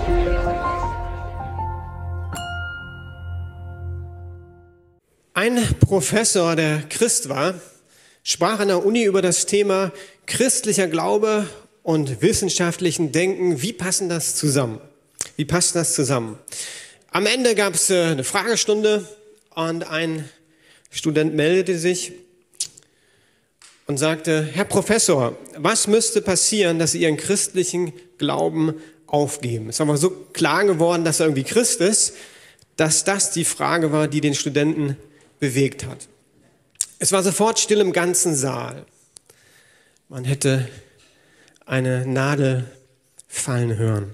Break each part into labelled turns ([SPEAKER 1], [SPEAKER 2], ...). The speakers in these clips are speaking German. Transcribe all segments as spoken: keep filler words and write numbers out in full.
[SPEAKER 1] Ein Professor, der Christ war, sprach an der Uni über das Thema christlicher Glaube und wissenschaftlichen Denken. Wie passen das zusammen? Wie passt das zusammen? Am Ende gab es eine Fragestunde und ein Student meldete sich und sagte: Herr Professor, was müsste passieren, dass Sie Ihren christlichen Glauben aufgeben? Es war mal so klar geworden, dass er irgendwie Christ ist, dass das die Frage war, die den Studenten bewegt hat. Es war sofort still im ganzen Saal. Man hätte eine Nadel fallen hören.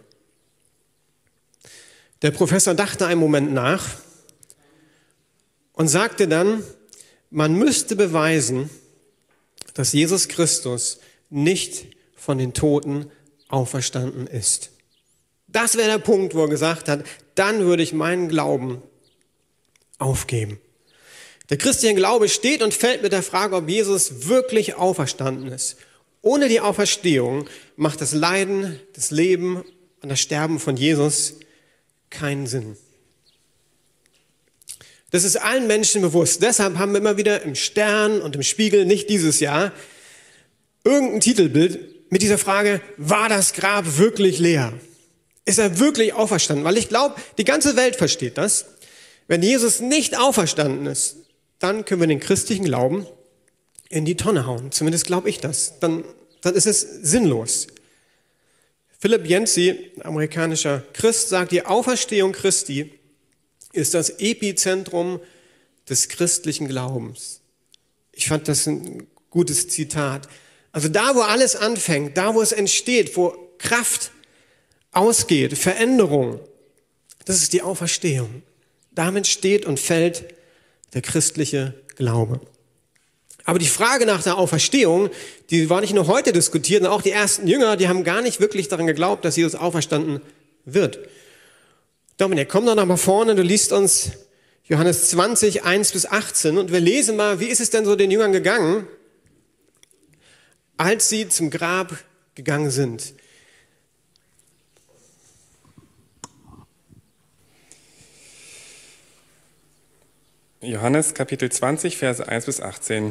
[SPEAKER 1] Der Professor dachte einen Moment nach und sagte dann, man müsste beweisen, dass Jesus Christus nicht von den Toten auferstanden ist. Das wäre der Punkt, wo er gesagt hat, dann würde ich meinen Glauben aufgeben. Der christliche Glaube steht und fällt mit der Frage, ob Jesus wirklich auferstanden ist. Ohne die Auferstehung macht das Leiden, das Leben und das Sterben von Jesus keinen Sinn. Das ist allen Menschen bewusst. Deshalb haben wir immer wieder im Stern und im Spiegel, nicht dieses Jahr, irgendein Titelbild mit dieser Frage, war das Grab wirklich leer? Ist er wirklich auferstanden? Weil ich glaube, die ganze Welt versteht das. Wenn Jesus nicht auferstanden ist, dann können wir den christlichen Glauben in die Tonne hauen. Zumindest glaube ich das. Dann, dann ist es sinnlos. Philip Yancey, amerikanischer Christ, sagt, die Auferstehung Christi ist das Epizentrum des christlichen Glaubens. Ich fand das ein gutes Zitat. Also da, wo alles anfängt, da, wo es entsteht, wo Kraft ausgeht, Veränderung, das ist die Auferstehung. Damit steht und fällt der christliche Glaube. Aber die Frage nach der Auferstehung, die war nicht nur heute diskutiert, sondern auch die ersten Jünger, die haben gar nicht wirklich daran geglaubt, dass Jesus auferstanden wird. Dominik, komm doch noch mal vorne, du liest uns Johannes zwanzig, eins bis achtzehn und wir lesen mal, wie ist es denn so den Jüngern gegangen, als sie zum Grab gegangen sind.
[SPEAKER 2] Johannes Kapitel zwanzig, Verse eins bis achtzehn.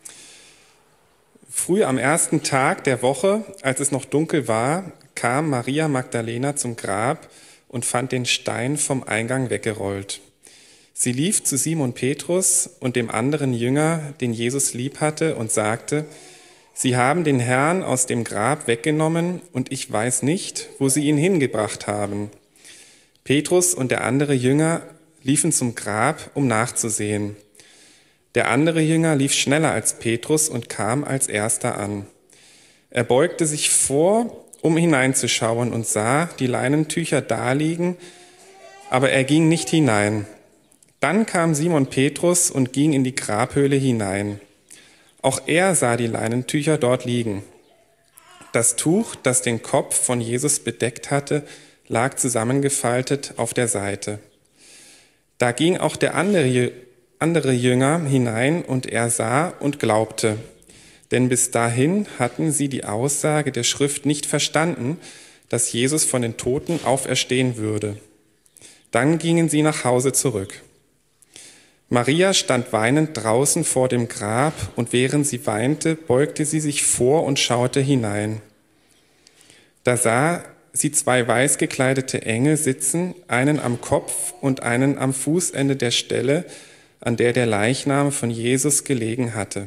[SPEAKER 2] Früh am ersten Tag der Woche, als es noch dunkel war, kam Maria Magdalena zum Grab und fand den Stein vom Eingang weggerollt. Sie lief zu Simon Petrus und dem anderen Jünger, den Jesus lieb hatte, und sagte, Sie haben den Herrn aus dem Grab weggenommen und ich weiß nicht, wo Sie ihn hingebracht haben. Petrus und der andere Jünger liefen zum Grab, um nachzusehen. Der andere Jünger lief schneller als Petrus und kam als erster an. Er beugte sich vor, um hineinzuschauen und sah die Leinentücher daliegen, aber er ging nicht hinein. Dann kam Simon Petrus und ging in die Grabhöhle hinein. Auch er sah die Leinentücher dort liegen. Das Tuch, das den Kopf von Jesus bedeckt hatte, lag zusammengefaltet auf der Seite. Da ging auch der andere, andere Jünger hinein und er sah und glaubte. Denn bis dahin hatten sie die Aussage der Schrift nicht verstanden, dass Jesus von den Toten auferstehen würde. Dann gingen sie nach Hause zurück. Maria stand weinend draußen vor dem Grab und während sie weinte, beugte sie sich vor und schaute hinein. Da sah sie zwei weiß gekleidete Engel sitzen, einen am Kopf und einen am Fußende der Stelle, an der der Leichnam von Jesus gelegen hatte.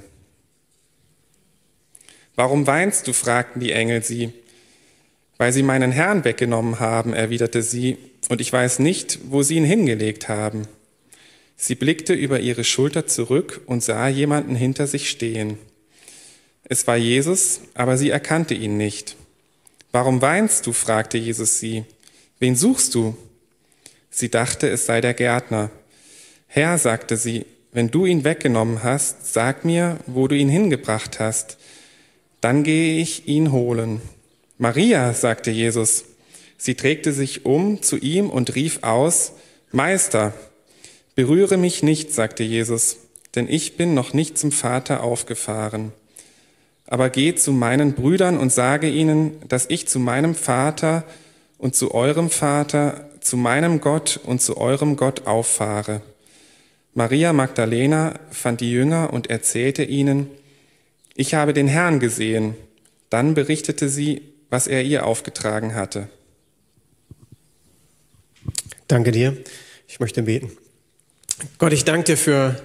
[SPEAKER 2] »Warum weinst du?« fragten die Engel sie. »Weil sie meinen Herrn weggenommen haben«, erwiderte sie, »und ich weiß nicht, wo sie ihn hingelegt haben.« Sie blickte über ihre Schulter zurück und sah jemanden hinter sich stehen. Es war Jesus, aber sie erkannte ihn nicht. »Warum weinst du?« fragte Jesus sie. »Wen suchst du?« Sie dachte, es sei der Gärtner. »Herr«, sagte sie, »wenn du ihn weggenommen hast, sag mir, wo du ihn hingebracht hast. Dann gehe ich ihn holen.« »Maria«, sagte Jesus. Sie drehte sich um zu ihm und rief aus, »Meister!« »Berühre mich nicht«, sagte Jesus, »denn ich bin noch nicht zum Vater aufgefahren. Aber geh zu meinen Brüdern und sage ihnen, dass ich zu meinem Vater und zu eurem Vater, zu meinem Gott und zu eurem Gott auffahre. Maria Magdalena fand die Jünger und erzählte ihnen, ich habe den Herrn gesehen. Dann berichtete sie, was er ihr aufgetragen hatte.
[SPEAKER 1] Danke dir. Ich möchte beten. Gott, ich danke dir für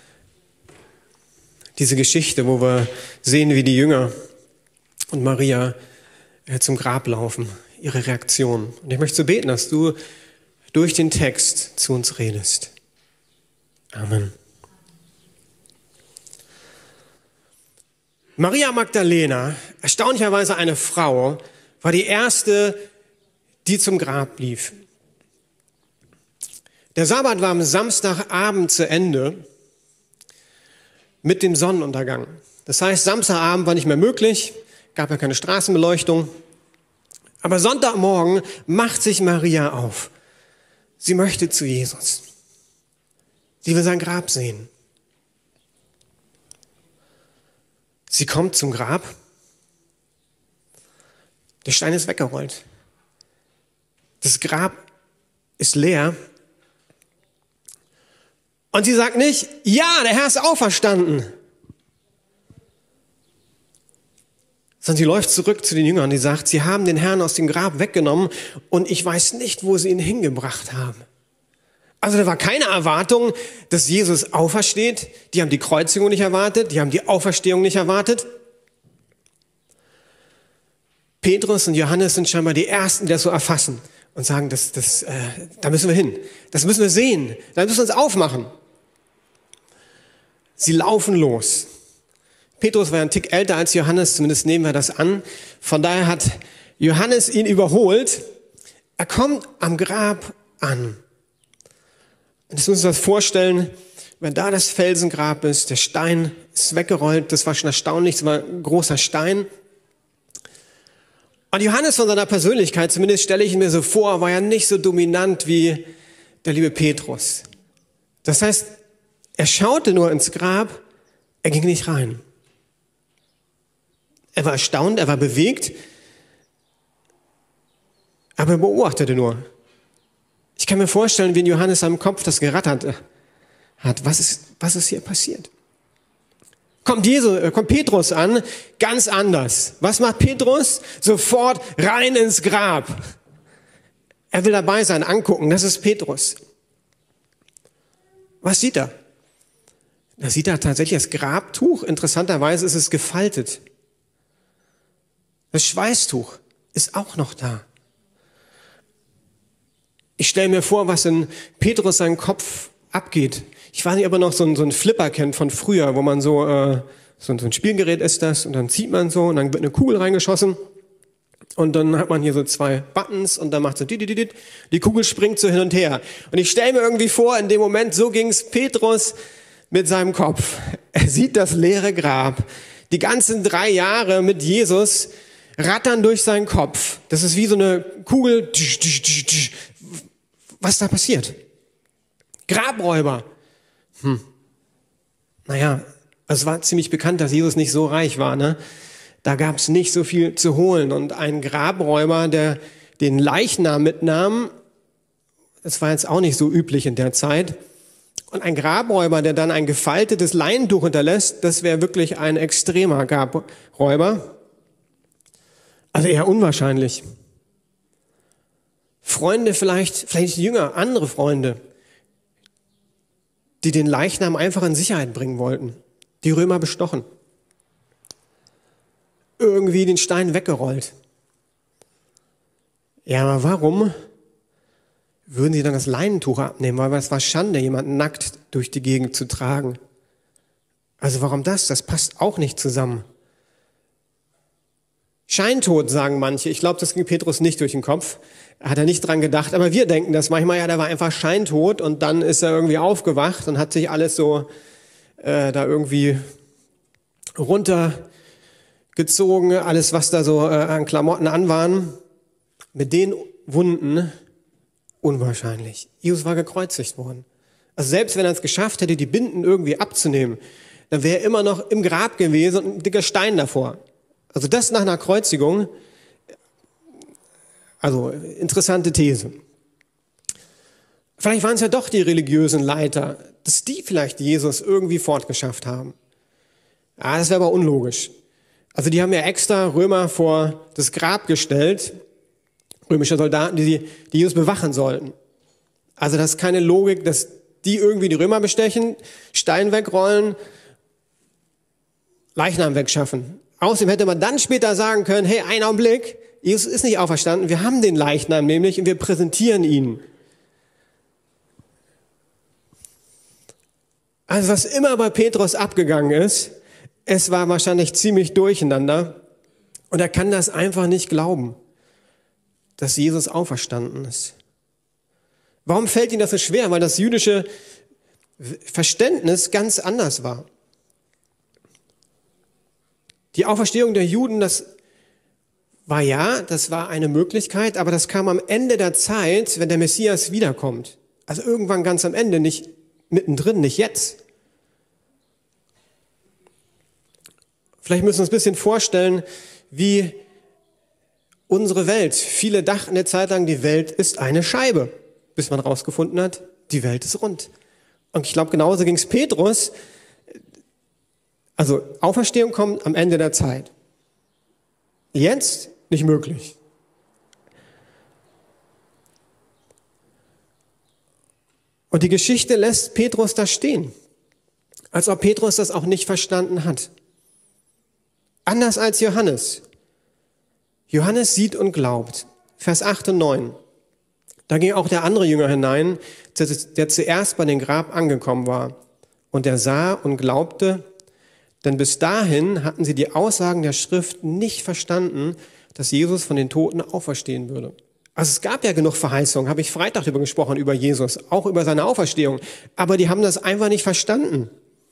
[SPEAKER 1] diese Geschichte, wo wir sehen, wie die Jünger und Maria zum Grab laufen, ihre Reaktion. Und ich möchte so beten, dass du durch den Text zu uns redest. Amen. Maria Magdalena, erstaunlicherweise eine Frau, war die erste, die zum Grab lief. Der Sabbat war am Samstagabend zu Ende mit dem Sonnenuntergang. Das heißt, Samstagabend war nicht mehr möglich, gab ja keine Straßenbeleuchtung. Aber Sonntagmorgen macht sich Maria auf. Sie möchte zu Jesus. Sie will sein Grab sehen. Sie kommt zum Grab. Der Stein ist weggerollt. Das Grab ist leer. Und sie sagt nicht, ja, der Herr ist auferstanden. Sondern sie läuft zurück zu den Jüngern und die sagt, sie haben den Herrn aus dem Grab weggenommen und ich weiß nicht, wo sie ihn hingebracht haben. Also da war keine Erwartung, dass Jesus aufersteht. Die haben die Kreuzigung nicht erwartet, die haben die Auferstehung nicht erwartet. Petrus und Johannes sind scheinbar die Ersten, die das so erfassen und sagen, das, das, äh, da müssen wir hin, das müssen wir sehen, da müssen wir uns aufmachen. Sie laufen los. Petrus war ein Tick älter als Johannes, zumindest nehmen wir das an. Von daher hat Johannes ihn überholt. Er kommt am Grab an. Und jetzt müssen wir uns das vorstellen, wenn da das Felsengrab ist, der Stein ist weggerollt, das war schon erstaunlich, das war ein großer Stein. Und Johannes von seiner Persönlichkeit, zumindest stelle ich ihn mir so vor, war ja nicht so dominant wie der liebe Petrus. Das heißt, er schaute nur ins Grab, er ging nicht rein. Er war erstaunt, er war bewegt, aber er beobachtete nur. Ich kann mir vorstellen, wie in Johannes seinem Kopf das gerattert hat. Was ist, was ist hier passiert? Kommt, Jesu, kommt Petrus an, ganz anders. Was macht Petrus? Sofort rein ins Grab. Er will dabei sein, angucken, das ist Petrus. Was sieht er? Da sieht er tatsächlich das Grabtuch. Interessanterweise ist es gefaltet. Das Schweißtuch ist auch noch da. Ich stelle mir vor, was in Petrus seinen Kopf abgeht. Ich weiß nicht, ob er noch so einen, so einen Flipper kennt von früher, wo man so, äh, so ein Spielgerät ist das und dann zieht man so und dann wird eine Kugel reingeschossen und dann hat man hier so zwei Buttons und dann macht so die, die, die, die Kugel springt so hin und her. Und ich stelle mir irgendwie vor, in dem Moment, so ging es Petrus mit seinem Kopf. Er sieht das leere Grab. Die ganzen drei Jahre mit Jesus rattern durch seinen Kopf. Das ist wie so eine Kugel. Was da passiert? Grabräuber. Hm. Naja, es war ziemlich bekannt, dass Jesus nicht so reich war, ne? Da gab es nicht so viel zu holen. Und ein Grabräuber, der den Leichnam mitnahm, das war jetzt auch nicht so üblich in der Zeit. Und ein Grabräuber, der dann ein gefaltetes Leintuch hinterlässt, das wäre wirklich ein extremer Grabräuber. Also eher unwahrscheinlich. Freunde vielleicht, vielleicht Jünger, andere Freunde, die den Leichnam einfach in Sicherheit bringen wollten. Die Römer bestochen. Irgendwie den Stein weggerollt. Ja, aber warum würden sie dann das Leinentuch abnehmen? Weil es war Schande, jemanden nackt durch die Gegend zu tragen. Also warum das? Das passt auch nicht zusammen. Scheintod, sagen manche. Ich glaube, das ging Petrus nicht durch den Kopf. Hat er nicht dran gedacht. Aber wir denken das manchmal, ja, der war einfach scheintot und dann ist er irgendwie aufgewacht und hat sich alles so äh, da irgendwie runtergezogen. Alles, was da so äh, an Klamotten an waren. Mit den Wunden unwahrscheinlich. Jesus war gekreuzigt worden. Also selbst wenn er es geschafft hätte, die Binden irgendwie abzunehmen, dann wäre er immer noch im Grab gewesen und ein dicker Stein davor. Also das nach einer Kreuzigung, Also interessante These. Vielleicht waren es ja doch die religiösen Leiter, dass die vielleicht Jesus irgendwie fortgeschafft haben. Ja, das wäre aber unlogisch. Also die haben ja extra Römer vor das Grab gestellt, römische Soldaten, die, die Jesus bewachen sollten. Also das ist keine Logik, dass die irgendwie die Römer bestechen, Stein wegrollen, Leichnam wegschaffen. Außerdem hätte man dann später sagen können, hey, einen Augenblick, Jesus ist nicht auferstanden, wir haben den Leichnam nämlich und wir präsentieren ihn. Also was immer bei Petrus abgegangen ist, es war wahrscheinlich ziemlich durcheinander und er kann das einfach nicht glauben, dass Jesus auferstanden ist. Warum fällt ihm das so schwer? Weil das jüdische Verständnis ganz anders war. Die Auferstehung der Juden, das war ja, das war eine Möglichkeit, aber das kam am Ende der Zeit, wenn der Messias wiederkommt. Also irgendwann ganz am Ende, nicht mittendrin, nicht jetzt. Vielleicht müssen wir uns ein bisschen vorstellen, wie unsere Welt. Viele dachten eine Zeit lang, die Welt ist eine Scheibe, bis man rausgefunden hat, die Welt ist rund. Und ich glaube, genauso ging es Petrus. Also Auferstehung kommt am Ende der Zeit. Jetzt nicht möglich. Und die Geschichte lässt Petrus da stehen, als ob Petrus das auch nicht verstanden hat. Anders als Johannes. Johannes sieht und glaubt. Vers acht und neun. Da ging auch der andere Jünger hinein, der zuerst bei dem Grab angekommen war. Und er sah und glaubte, denn bis dahin hatten sie die Aussagen der Schrift nicht verstanden, dass Jesus von den Toten auferstehen würde. Also es gab ja genug Verheißungen, habe ich Freitag darüber gesprochen, über Jesus, auch über seine Auferstehung. Aber die haben das einfach nicht verstanden.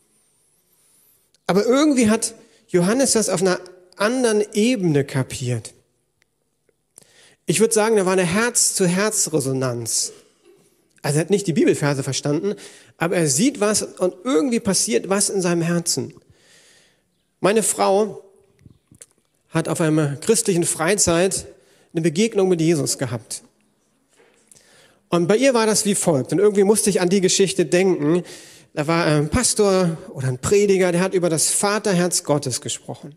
[SPEAKER 1] Aber irgendwie hat Johannes das auf einer anderen Ebene kapiert. Ich würde sagen, da war eine Herz-zu-Herz-Resonanz. Also er hat nicht die Bibelverse verstanden, aber er sieht was und irgendwie passiert was in seinem Herzen. Meine Frau hat auf einer christlichen Freizeit eine Begegnung mit Jesus gehabt. Und bei ihr war das wie folgt. Und irgendwie musste ich an die Geschichte denken. Da war ein Pastor oder ein Prediger, der hat über das Vaterherz Gottes gesprochen.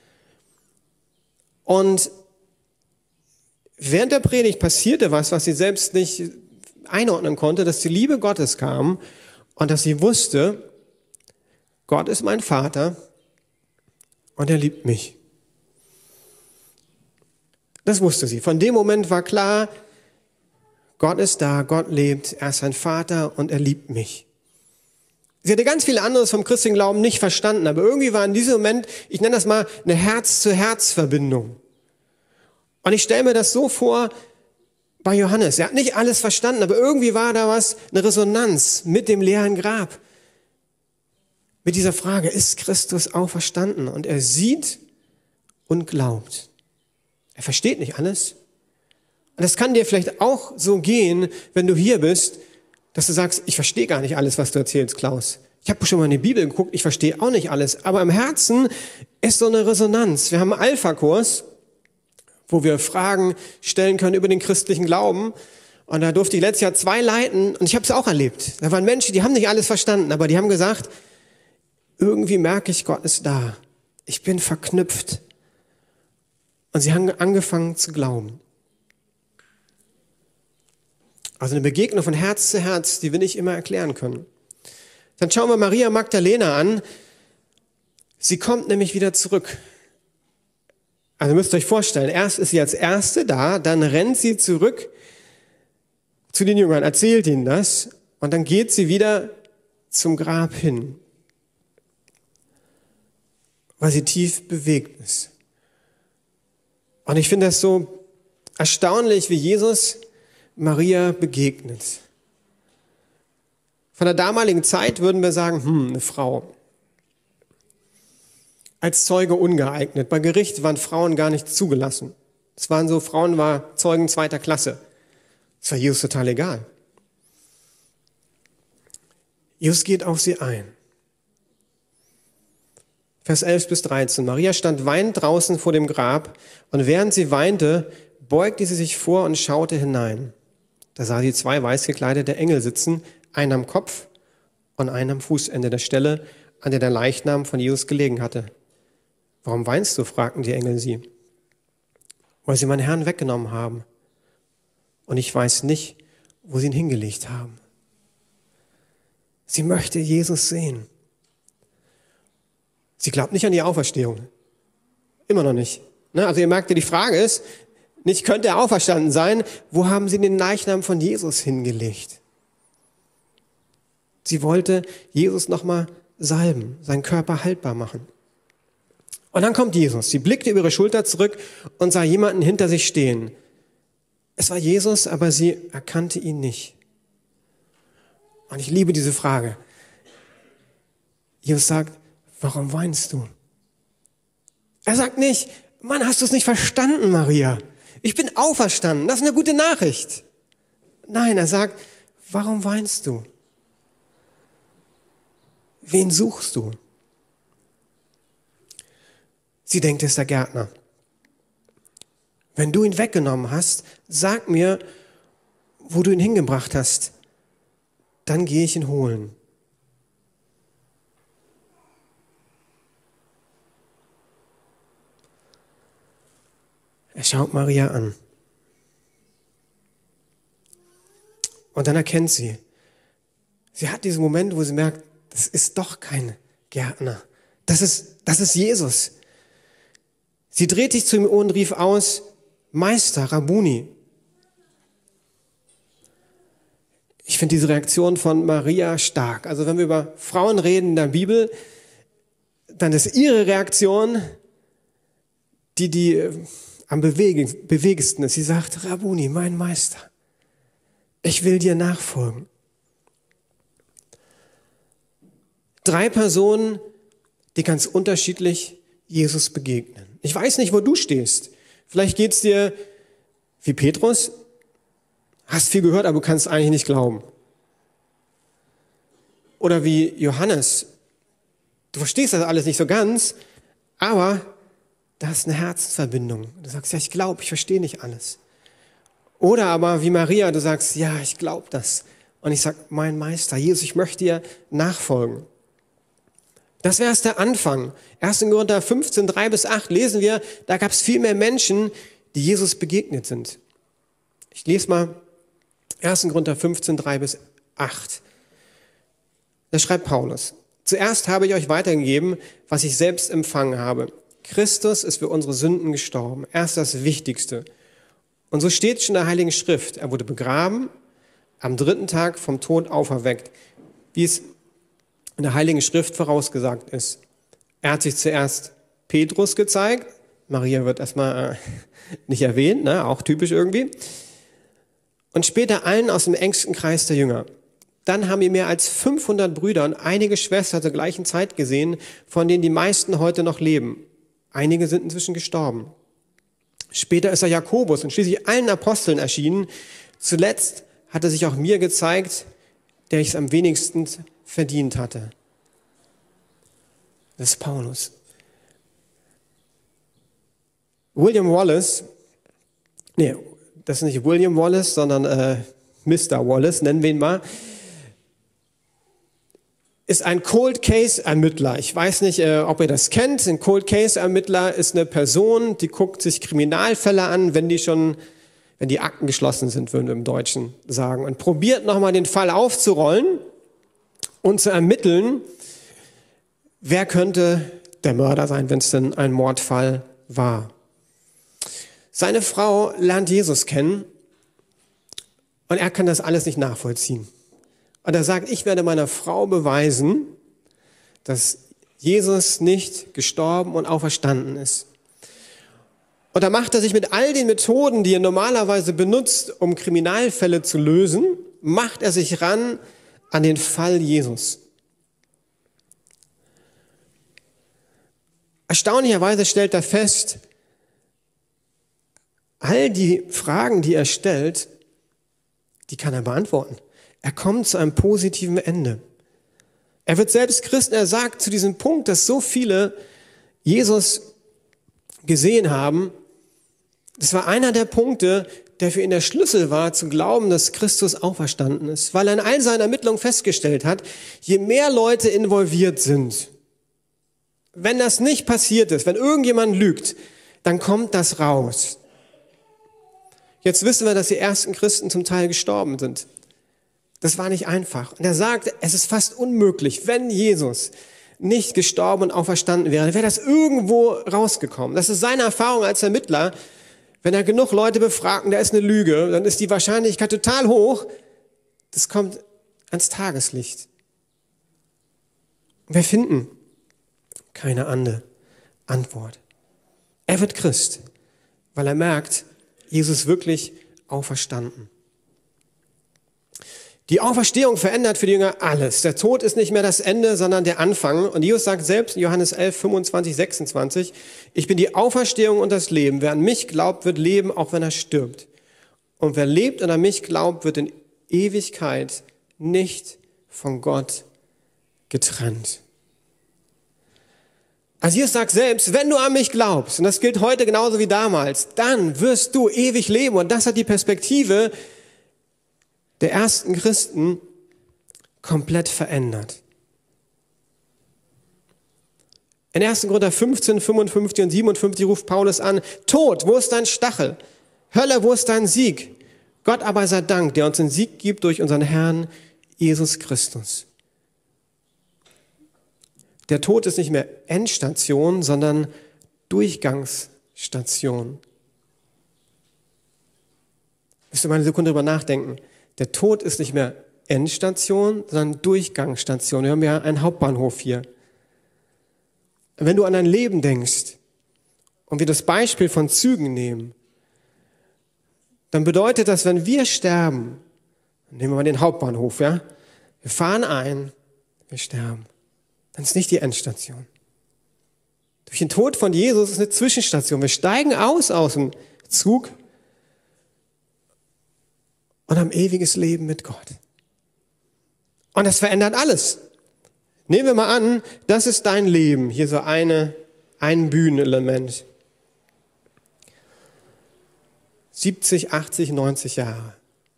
[SPEAKER 1] Und während der Predigt passierte was, was sie selbst nicht einordnen konnte, dass die Liebe Gottes kam und dass sie wusste, Gott ist mein Vater und er liebt mich. Das wusste sie. Von dem Moment war klar, Gott ist da, Gott lebt, er ist ein Vater und er liebt mich. Sie hatte ganz viel anderes vom christlichen Glauben nicht verstanden, aber irgendwie war in diesem Moment, ich nenne das mal, eine Herz-zu-Herz-Verbindung. Und ich stelle mir das so vor bei Johannes. Er hat nicht alles verstanden, aber irgendwie war da was, eine Resonanz mit dem leeren Grab. Mit dieser Frage, ist Christus auferstanden? Und er sieht und glaubt. Er versteht nicht alles. Und das kann dir vielleicht auch so gehen, wenn du hier bist, dass du sagst, ich verstehe gar nicht alles, was du erzählst, Klaus. Ich habe schon mal in die Bibel geguckt, ich verstehe auch nicht alles. Aber im Herzen ist so eine Resonanz. Wir haben einen Alpha-Kurs, wo wir Fragen stellen können über den christlichen Glauben. Und da durfte ich letztes Jahr zwei leiten und ich habe es auch erlebt. Da waren Menschen, die haben nicht alles verstanden, aber die haben gesagt, irgendwie merke ich, Gott ist da. Ich bin verknüpft. Und sie haben angefangen zu glauben. Also eine Begegnung von Herz zu Herz, die wir nicht immer erklären können. Dann schauen wir Maria Magdalena an. Sie kommt nämlich wieder zurück. Also müsst ihr euch vorstellen, erst ist sie als Erste da, dann rennt sie zurück zu den Jüngern, erzählt ihnen das und dann geht sie wieder zum Grab hin, weil sie tief bewegt ist. Und ich finde das so erstaunlich, wie Jesus Maria begegnet. Von der damaligen Zeit würden wir sagen, hm, eine Frau. Als Zeuge ungeeignet. Bei Gericht waren Frauen gar nicht zugelassen. Es waren so, Frauen waren Zeugen zweiter Klasse. Das war Jesus total egal. Jesus geht auf sie ein. Vers elf bis dreizehn. Maria stand weinend draußen vor dem Grab und während sie weinte, beugte sie sich vor und schaute hinein. Da sah sie zwei weiß gekleidete Engel sitzen, einen am Kopf und einen am Fußende der Stelle, an der der Leichnam von Jesus gelegen hatte. »Warum weinst du?« fragten die Engel sie. »Weil sie meinen Herrn weggenommen haben. Und ich weiß nicht, wo sie ihn hingelegt haben.« Sie möchte Jesus sehen. Sie glaubt nicht an die Auferstehung. Immer noch nicht. Also ihr merkt, die Frage ist, nicht könnte er auferstanden sein, wo haben sie den Leichnam von Jesus hingelegt? Sie wollte Jesus nochmal salben, seinen Körper haltbar machen. Und dann kommt Jesus. Sie blickte über ihre Schulter zurück und sah jemanden hinter sich stehen. Es war Jesus, aber sie erkannte ihn nicht. Und ich liebe diese Frage. Jesus sagt, warum weinst du? Er sagt nicht, Mann, hast du es nicht verstanden, Maria? Ich bin auferstanden, das ist eine gute Nachricht. Nein, er sagt, warum weinst du? Wen suchst du? Sie denkt, es ist der Gärtner. Wenn du ihn weggenommen hast, sag mir, wo du ihn hingebracht hast. Dann gehe ich ihn holen. Er schaut Maria an. Und dann erkennt sie. Sie hat diesen Moment, wo sie merkt, das ist doch kein Gärtner. Das ist, das ist Jesus. Sie dreht sich zu ihm und rief aus, Meister, Rabbuni. Ich finde diese Reaktion von Maria stark. Also wenn wir über Frauen reden in der Bibel, dann ist ihre Reaktion die, die am bewegendsten ist. Sie sagt, Rabbuni, mein Meister, ich will dir nachfolgen. Drei Personen, die ganz unterschiedlich Jesus begegnen. Ich weiß nicht, wo du stehst. Vielleicht geht's dir wie Petrus, hast viel gehört, aber du kannst eigentlich nicht glauben. Oder wie Johannes, du verstehst das alles nicht so ganz, aber da ist eine Herzensverbindung. Du sagst, ja, ich glaube, ich verstehe nicht alles. Oder aber wie Maria, du sagst, ja, ich glaube das. Und ich sage, mein Meister, Jesus, ich möchte dir nachfolgen. Das wäre erst der Anfang. erster Korinther fünfzehn, drei bis acht lesen wir, da gab es viel mehr Menschen, die Jesus begegnet sind. Ich lese mal erster Korinther fünfzehn, drei bis acht. Da schreibt Paulus, zuerst habe ich euch weitergegeben, was ich selbst empfangen habe. Christus ist für unsere Sünden gestorben. Er ist das Wichtigste. Und so steht es in der Heiligen Schrift. Er wurde begraben, am dritten Tag vom Tod auferweckt, wie es in der Heiligen Schrift vorausgesagt ist. Er hat sich zuerst Petrus gezeigt. Maria wird erstmal äh, nicht erwähnt, ne? Auch typisch irgendwie. Und später allen aus dem engsten Kreis der Jünger. Dann haben wir mehr als fünfhundert Brüder und einige Schwestern zur gleichen Zeit gesehen, von denen die meisten heute noch leben. Einige sind inzwischen gestorben. Später ist er Jakobus und schließlich allen Aposteln erschienen. Zuletzt hat er sich auch mir gezeigt, der ich es am wenigsten verdient hatte. Das ist Paulus. William Wallace, nee, das ist nicht William Wallace, sondern äh, Mister Wallace, nennen wir ihn mal, ist ein Cold Case Ermittler. Ich weiß nicht, äh, ob ihr das kennt. Ein Cold Case Ermittler ist eine Person, die guckt sich Kriminalfälle an, wenn die schon, wenn die Akten geschlossen sind, würden wir im Deutschen sagen, und probiert nochmal den Fall aufzurollen und zu ermitteln, wer könnte der Mörder sein, wenn es denn ein Mordfall war. Seine Frau lernt Jesus kennen und er kann das alles nicht nachvollziehen. Und er sagt, ich werde meiner Frau beweisen, dass Jesus nicht gestorben und auferstanden ist. Und da macht er sich mit all den Methoden, die er normalerweise benutzt, um Kriminalfälle zu lösen, macht er sich ran an den Fall Jesus. Erstaunlicherweise stellt er fest, all die Fragen, die er stellt, die kann er beantworten. Er kommt zu einem positiven Ende. Er wird selbst Christen, er sagt zu diesem Punkt, dass so viele Jesus gesehen haben, Das war einer der Punkte, der für ihn der Schlüssel war, zu glauben, dass Christus auferstanden ist, weil er in all seinen Ermittlungen festgestellt hat, je mehr Leute involviert sind, wenn das nicht passiert ist, wenn irgendjemand lügt, dann kommt das raus. Jetzt wissen wir, dass die ersten Christen zum Teil gestorben sind. Das war nicht einfach. Und er sagt, es ist fast unmöglich, wenn Jesus nicht gestorben und auferstanden wäre, wäre das irgendwo rausgekommen. Das ist seine Erfahrung als Ermittler. Wenn er genug Leute befragt und da ist eine Lüge, dann ist die Wahrscheinlichkeit total hoch, das kommt ans Tageslicht. Wir finden keine andere Antwort. Er wird Christ, weil er merkt, Jesus wirklich auferstanden. Die Auferstehung verändert für die Jünger alles. Der Tod ist nicht mehr das Ende, sondern der Anfang. Und Jesus sagt selbst in Johannes elf, fünfundzwanzig, sechsundzwanzig, ich bin die Auferstehung und das Leben. Wer an mich glaubt, wird leben, auch wenn er stirbt. Und wer lebt und an mich glaubt, wird in Ewigkeit nicht von Gott getrennt. Also Jesus sagt selbst, wenn du an mich glaubst, und das gilt heute genauso wie damals, dann wirst du ewig leben. Und das hat die Perspektive der ersten Christen komplett verändert. In ersten Korinther fünfzehn, fünfundfünfzig und siebenundfünfzig ruft Paulus an, Tod, wo ist dein Stachel? Hölle, wo ist dein Sieg? Gott aber sei Dank, der uns den Sieg gibt durch unseren Herrn Jesus Christus. Der Tod ist nicht mehr Endstation, sondern Durchgangsstation. Müsst ihr mal eine Sekunde drüber nachdenken. Der Tod ist nicht mehr Endstation, sondern Durchgangsstation. Wir haben ja einen Hauptbahnhof hier. Wenn du an dein Leben denkst und wir das Beispiel von Zügen nehmen, dann bedeutet das, wenn wir sterben, nehmen wir mal den Hauptbahnhof, ja? Wir fahren ein, wir sterben. Dann ist nicht die Endstation. Durch den Tod von Jesus ist eine Zwischenstation. Wir steigen aus aus dem Zug und haben ewiges Leben mit Gott. Und das verändert alles. Nehmen wir mal an, das ist dein Leben. Hier so eine, ein Bühnenelement. siebzig, achtzig, neunzig Jahre.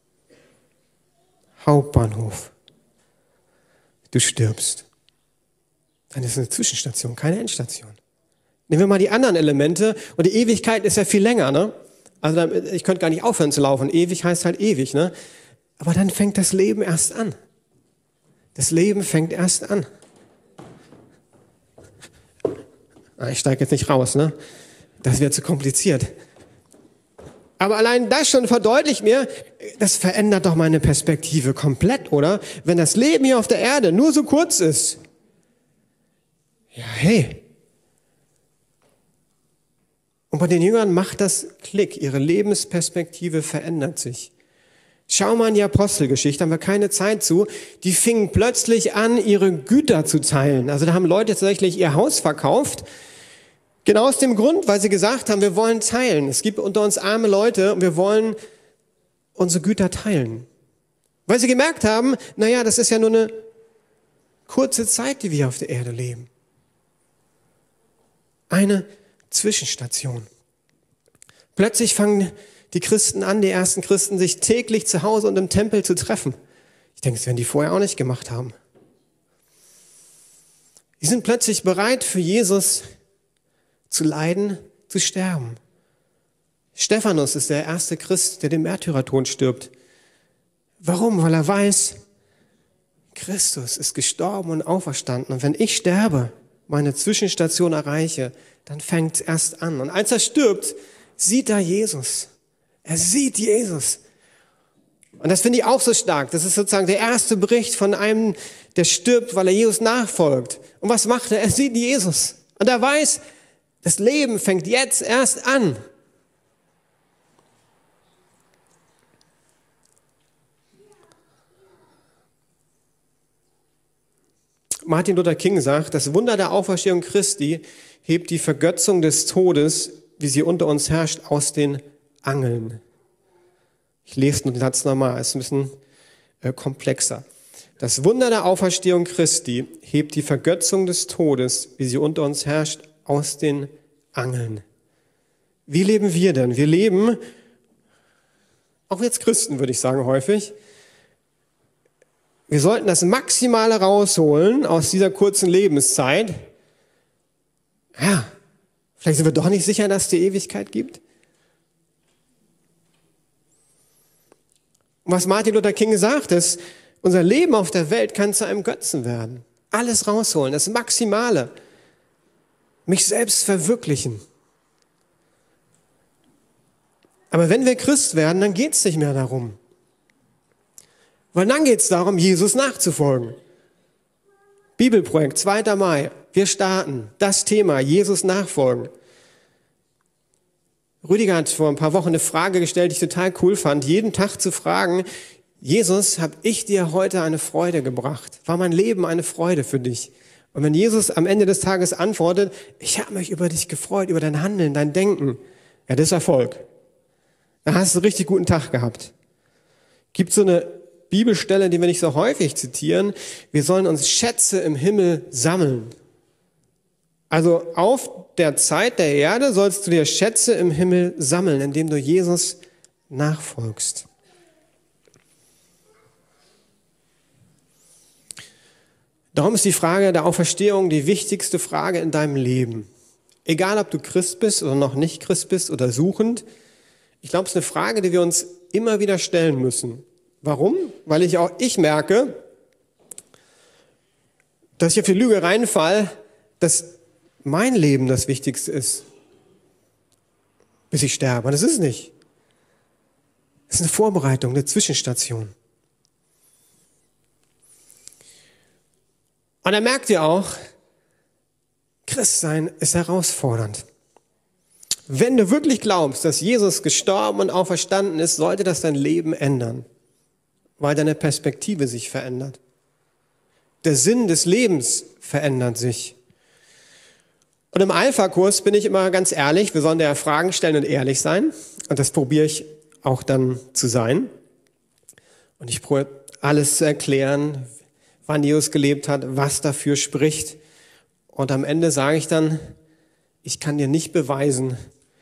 [SPEAKER 1] Hauptbahnhof. Du stirbst. Dann ist es eine Zwischenstation, keine Endstation. Nehmen wir mal die anderen Elemente. Und die Ewigkeit ist ja viel länger, ne? Also ich könnte gar nicht aufhören zu laufen. Ewig heißt halt ewig, ne? Aber dann fängt das Leben erst an. Das Leben fängt erst an. Ich steige jetzt nicht raus, ne? Das wird zu kompliziert. Aber allein das schon verdeutlicht mir, das verändert doch meine Perspektive komplett, oder? Wenn das Leben hier auf der Erde nur so kurz ist. Ja, hey. Und bei den Jüngern macht das Klick. Ihre Lebensperspektive verändert sich. Schau mal in die Apostelgeschichte, haben wir keine Zeit zu. Die fingen plötzlich an, ihre Güter zu teilen. Also da haben Leute tatsächlich ihr Haus verkauft. Genau aus dem Grund, weil sie gesagt haben, wir wollen teilen. Es gibt unter uns arme Leute und wir wollen unsere Güter teilen. Weil sie gemerkt haben, naja, das ist ja nur eine kurze Zeit, die wir auf der Erde leben. Eine Zwischenstation. Plötzlich fangen die Christen an, die ersten Christen, sich täglich zu Hause und im Tempel zu treffen. Ich denke, das werden die vorher auch nicht gemacht haben. Die sind plötzlich bereit, für Jesus zu leiden, zu sterben. Stephanus ist der erste Christ, der den Märtyrertod stirbt. Warum? Weil er weiß, Christus ist gestorben und auferstanden. Und wenn ich sterbe, meine Zwischenstation erreiche, dann fängt es erst an. Und als er stirbt, sieht er Jesus. Er sieht Jesus. Und das finde ich auch so stark. Das ist sozusagen der erste Bericht von einem, der stirbt, weil er Jesus nachfolgt. Und was macht er? Er sieht Jesus. Und er weiß, das Leben fängt jetzt erst an. Martin Luther King sagt, das Wunder der Auferstehung Christi hebt die Vergötzung des Todes, wie sie unter uns herrscht, aus den Angeln. Ich lese den Satz nochmal, es ist ein bisschen äh, komplexer. Das Wunder der Auferstehung Christi hebt die Vergötzung des Todes, wie sie unter uns herrscht, aus den Angeln. Wie leben wir denn? Wir leben, auch jetzt Christen würde ich sagen häufig, wir sollten das Maximale rausholen aus dieser kurzen Lebenszeit. Ja, vielleicht sind wir doch nicht sicher, dass es die Ewigkeit gibt. Und was Martin Luther King sagt, ist, unser Leben auf der Welt kann zu einem Götzen werden. Alles rausholen, das Maximale. Mich selbst verwirklichen. Aber wenn wir Christ werden, dann geht es nicht mehr darum. Weil dann geht es darum, Jesus nachzufolgen. Bibelprojekt, zweiter Mai. Wir starten das Thema, Jesus nachfolgen. Rüdiger hat vor ein paar Wochen eine Frage gestellt, die ich total cool fand. Jeden Tag zu fragen, Jesus, habe ich dir heute eine Freude gebracht? War mein Leben eine Freude für dich? Und wenn Jesus am Ende des Tages antwortet, ich habe mich über dich gefreut, über dein Handeln, dein Denken, ja, das ist Erfolg. Da hast du einen richtig guten Tag gehabt. Gibt so eine Bibelstelle, die wir nicht so häufig zitieren. Wir sollen uns Schätze im Himmel sammeln. Also auf der Zeit der Erde sollst du dir Schätze im Himmel sammeln, indem du Jesus nachfolgst. Darum ist die Frage der Auferstehung die wichtigste Frage in deinem Leben. Egal, ob du Christ bist oder noch nicht Christ bist oder suchend. Ich glaube, es ist eine Frage, die wir uns immer wieder stellen müssen. Warum? Weil ich auch ich merke, dass ich auf die Lüge reinfall, dass mein Leben das Wichtigste ist, bis ich sterbe. Und das ist es nicht. Es ist eine Vorbereitung, eine Zwischenstation. Und dann merkt ihr auch, Christsein ist herausfordernd. Wenn du wirklich glaubst, dass Jesus gestorben und auferstanden ist, sollte das dein Leben ändern, weil deine Perspektive sich verändert. Der Sinn des Lebens verändert sich. Und im Alpha-Kurs bin ich immer ganz ehrlich, wir sollen ja Fragen stellen und ehrlich sein. Und das probiere ich auch dann zu sein. Und ich probiere alles zu erklären, wann Jesus gelebt hat, was dafür spricht. Und am Ende sage ich dann, ich kann dir nicht beweisen,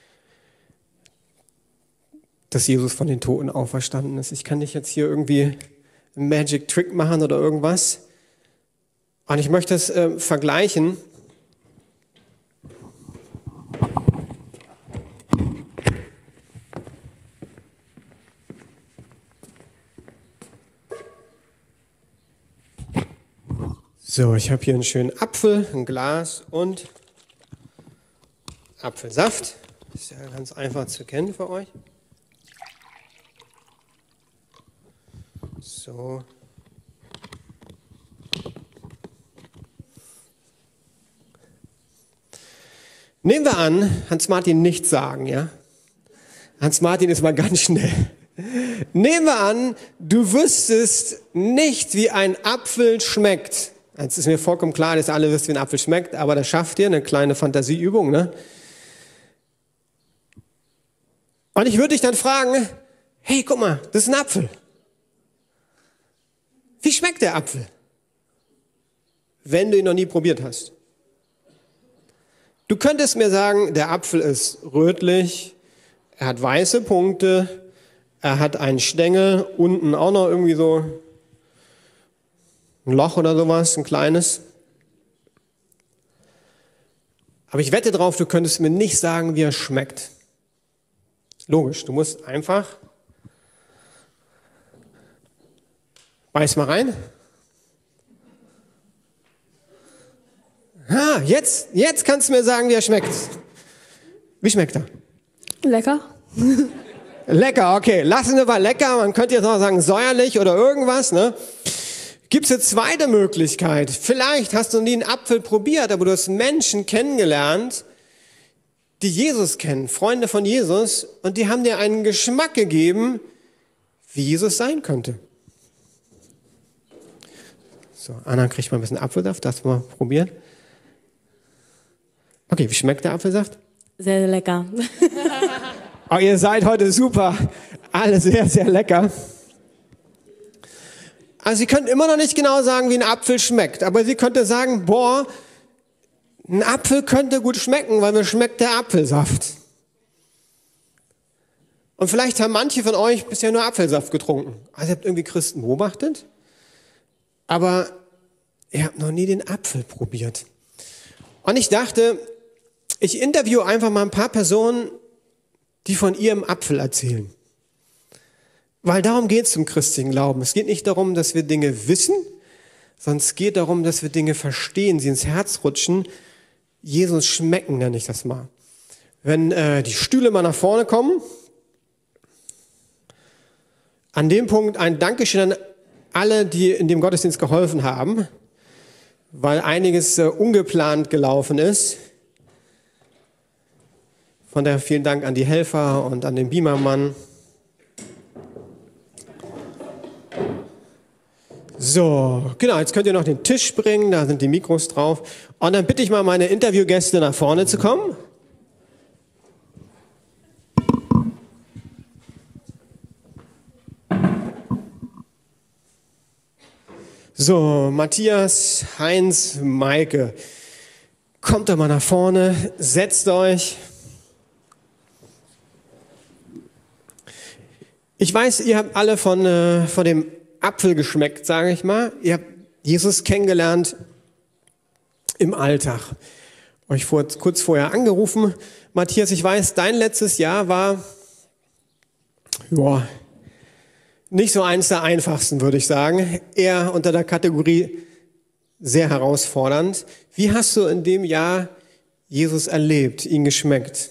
[SPEAKER 1] dass Jesus von den Toten auferstanden ist. Ich kann nicht jetzt hier irgendwie einen Magic Trick machen oder irgendwas. Und ich möchte es äh, vergleichen. So, ich habe hier einen schönen Apfel, ein Glas und Apfelsaft. Ist ja ganz einfach zu kennen für euch. So. Nehmen wir an, Hans-Martin nichts sagen, ja? Hans-Martin ist mal ganz schnell. Nehmen wir an, du wüsstest nicht, wie ein Apfel schmeckt. Jetzt ist mir vollkommen klar, dass ihr alle wisst, wie ein Apfel schmeckt, aber das schafft ihr, eine kleine Fantasieübung, ne? Und ich würde dich dann fragen, hey, guck mal, das ist ein Apfel. Wie schmeckt der Apfel? Wenn du ihn noch nie probiert hast. Du könntest mir sagen, der Apfel ist rötlich, er hat weiße Punkte, er hat einen Stängel, unten auch noch irgendwie so ein Loch oder sowas, ein kleines. Aber ich wette drauf, du könntest mir nicht sagen, wie er schmeckt. Logisch, du musst einfach, beiß mal rein. Ah, jetzt, jetzt kannst du mir sagen, wie er schmeckt. Wie schmeckt er?
[SPEAKER 3] Lecker.
[SPEAKER 1] Lecker, okay. Lassen wir mal lecker. Man könnte jetzt noch sagen säuerlich oder irgendwas, ne? Gibt's eine zweite Möglichkeit? Vielleicht hast du nie einen Apfel probiert, aber du hast Menschen kennengelernt, die Jesus kennen, Freunde von Jesus, und die haben dir einen Geschmack gegeben, wie Jesus sein könnte. So, Anna kriegt mal ein bisschen Apfelsaft, das mal probieren. Okay, wie schmeckt der Apfelsaft?
[SPEAKER 3] Sehr, sehr lecker.
[SPEAKER 1] Oh, ihr seid heute super. Alle sehr, sehr lecker. Also Sie können immer noch nicht genau sagen, wie ein Apfel schmeckt. Aber Sie könnte sagen, boah, ein Apfel könnte gut schmecken, weil mir schmeckt der Apfelsaft. Und vielleicht haben manche von euch bisher nur Apfelsaft getrunken. Also ihr habt irgendwie Christen beobachtet, aber ihr habt noch nie den Apfel probiert. Und ich dachte, ich interviewe einfach mal ein paar Personen, die von ihrem Apfel erzählen. Weil darum geht es im christlichen Glauben. Es geht nicht darum, dass wir Dinge wissen, sondern es geht darum, dass wir Dinge verstehen, sie ins Herz rutschen. Jesus schmecken, nenne ich das mal. Wenn äh, die Stühle mal nach vorne kommen, an dem Punkt ein Dankeschön an alle, die in dem Gottesdienst geholfen haben, weil einiges äh, ungeplant gelaufen ist. Von daher vielen Dank an die Helfer und an den Beamermann. So, genau, jetzt könnt ihr noch den Tisch bringen, da sind die Mikros drauf. Und dann bitte ich mal meine Interviewgäste nach vorne zu kommen. So, Matthias, Heinz, Maike, kommt doch mal nach vorne, setzt euch. Ich weiß, ihr habt alle von, äh, von dem Apfel geschmeckt, sage ich mal. Ihr habt Jesus kennengelernt im Alltag. Euch vor, kurz vorher angerufen. Matthias, ich weiß, dein letztes Jahr war ja, nicht so eins der einfachsten, würde ich sagen. Eher unter der Kategorie sehr herausfordernd. Wie hast du in dem Jahr Jesus erlebt, ihn geschmeckt?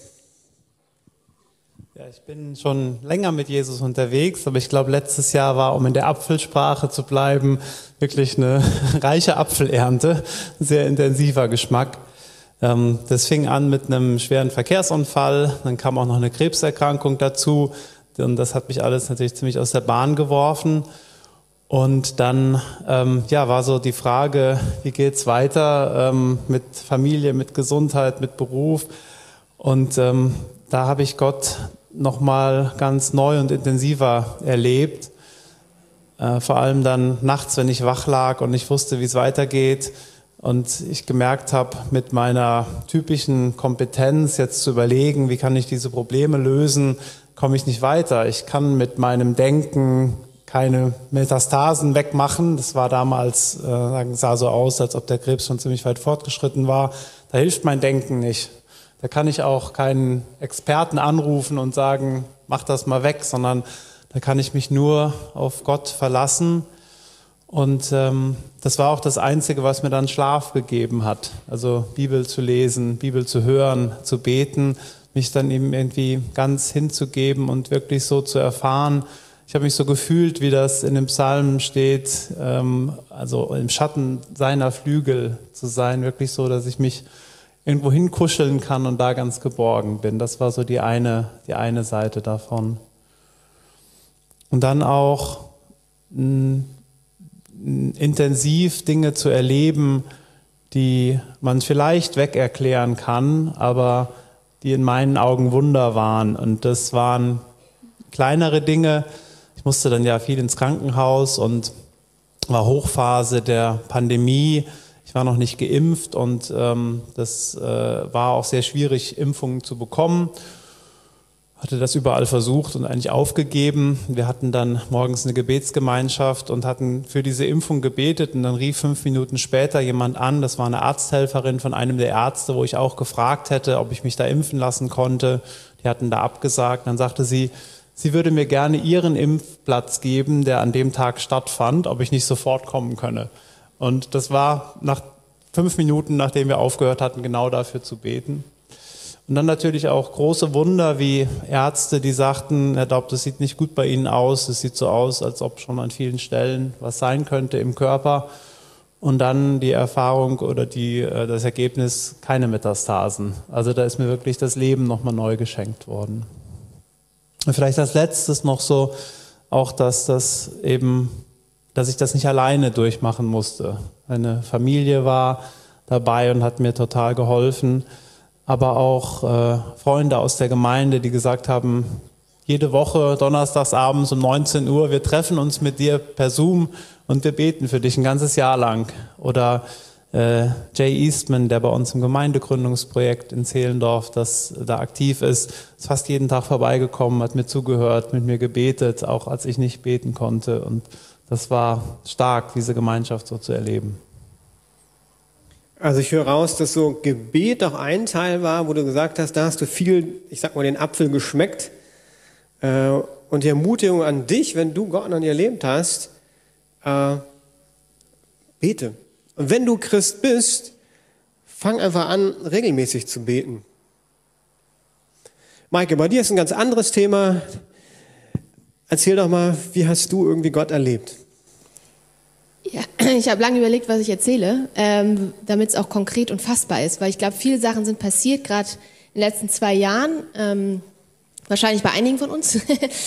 [SPEAKER 4] Ja, ich bin schon länger mit Jesus unterwegs, aber ich glaube, letztes Jahr war, um in der Apfelsprache zu bleiben, wirklich eine reiche Apfelernte, sehr intensiver Geschmack. Ähm, das fing an mit einem schweren Verkehrsunfall, dann kam auch noch eine Krebserkrankung dazu und das hat mich alles natürlich ziemlich aus der Bahn geworfen. Und dann ähm, ja, war so die Frage, wie geht's weiter ähm, mit Familie, mit Gesundheit, mit Beruf? Und ähm, da habe ich Gott nochmal ganz neu und intensiver erlebt. Äh, vor allem dann nachts, wenn ich wach lag und ich wusste, wie es weitergeht und ich gemerkt habe, mit meiner typischen Kompetenz jetzt zu überlegen, wie kann ich diese Probleme lösen, komme ich nicht weiter. Ich kann mit meinem Denken keine Metastasen wegmachen. Das war damals, äh, sah so aus, als ob der Krebs schon ziemlich weit fortgeschritten war. Da hilft mein Denken nicht. Da kann ich auch keinen Experten anrufen und sagen, mach das mal weg, sondern da kann ich mich nur auf Gott verlassen. Und ähm, das war auch das Einzige, was mir dann Schlaf gegeben hat. Also Bibel zu lesen, Bibel zu hören, zu beten, mich dann eben irgendwie ganz hinzugeben und wirklich so zu erfahren. Ich habe mich so gefühlt, wie das in dem Psalm steht, ähm, also im Schatten seiner Flügel zu sein, wirklich so, dass ich mich irgendwo hinkuscheln kann und da ganz geborgen bin. Das war so die eine, die eine Seite davon. Und dann auch mh, intensiv Dinge zu erleben, die man vielleicht wegerklären kann, aber die in meinen Augen Wunder waren. Und das waren kleinere Dinge. Ich musste dann ja viel ins Krankenhaus und war Hochphase der Pandemie. Ich war noch nicht geimpft und ähm, das äh, war auch sehr schwierig, Impfungen zu bekommen. Hatte das überall versucht und eigentlich aufgegeben. Wir hatten dann morgens eine Gebetsgemeinschaft und hatten für diese Impfung gebetet und dann rief fünf Minuten später jemand an, das war eine Arzthelferin von einem der Ärzte, wo ich auch gefragt hätte, ob ich mich da impfen lassen konnte. Die hatten da abgesagt. Dann sagte sie, sie würde mir gerne ihren Impfplatz geben, der an dem Tag stattfand, ob ich nicht sofort kommen könne. Und das war nach fünf Minuten, nachdem wir aufgehört hatten, genau dafür zu beten. Und dann natürlich auch große Wunder wie Ärzte, die sagten, Herr Daub, das sieht nicht gut bei Ihnen aus. Es sieht so aus, als ob schon an vielen Stellen was sein könnte im Körper. Und dann die Erfahrung oder die, das Ergebnis, keine Metastasen. Also da ist mir wirklich das Leben nochmal neu geschenkt worden. Und vielleicht als letztes noch so, auch dass das eben, dass ich das nicht alleine durchmachen musste. Eine Familie war dabei und hat mir total geholfen. Aber auch äh, Freunde aus der Gemeinde, die gesagt haben, jede Woche donnerstags abends um neunzehn Uhr, wir treffen uns mit dir per Zoom und wir beten für dich ein ganzes Jahr lang. Oder Äh, Jay Eastman, der bei uns im Gemeindegründungsprojekt in Zehlendorf, das da aktiv ist, ist fast jeden Tag vorbeigekommen, hat mir zugehört, mit mir gebetet, auch als ich nicht beten konnte. Und das war stark, diese Gemeinschaft so zu erleben.
[SPEAKER 1] Also ich höre raus, dass so Gebet auch ein Teil war, wo du gesagt hast, da hast du viel, ich sag mal, den Apfel geschmeckt. Äh, und die Ermutigung an dich, wenn du Gott an dir erlebt hast, äh, bete. Und wenn du Christ bist, fang einfach an, regelmäßig zu beten. Maike, bei dir ist ein ganz anderes Thema. Erzähl doch mal, wie hast du irgendwie Gott erlebt?
[SPEAKER 5] Ja, ich habe lange überlegt, was ich erzähle, ähm, damit es auch konkret und fassbar ist, weil ich glaube, viele Sachen sind passiert, gerade in den letzten zwei Jahren, ähm, wahrscheinlich bei einigen von uns.